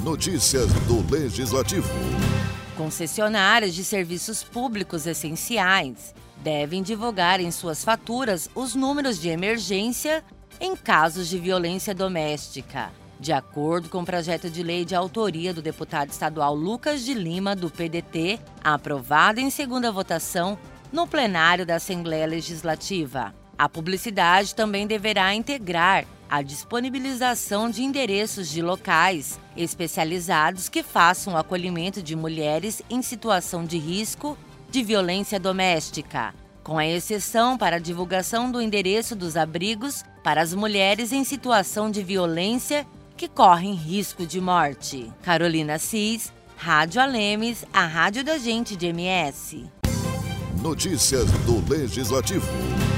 Notícias do Legislativo. Concessionárias de serviços públicos essenciais devem divulgar em suas faturas os números de emergência em casos de violência doméstica. De acordo com o projeto de lei de autoria do deputado estadual Lucas de Lima, do PDT, aprovado em segunda votação no plenário da Assembleia Legislativa, a publicidade também deverá integrar a disponibilização de endereços de locais especializados que façam o acolhimento de mulheres em situação de risco de violência doméstica, com a exceção para a divulgação do endereço dos abrigos para as mulheres em situação de violência que correm risco de morte. Carolina Cis, Rádio Alemes, a rádio da gente de MS. Notícias do Legislativo.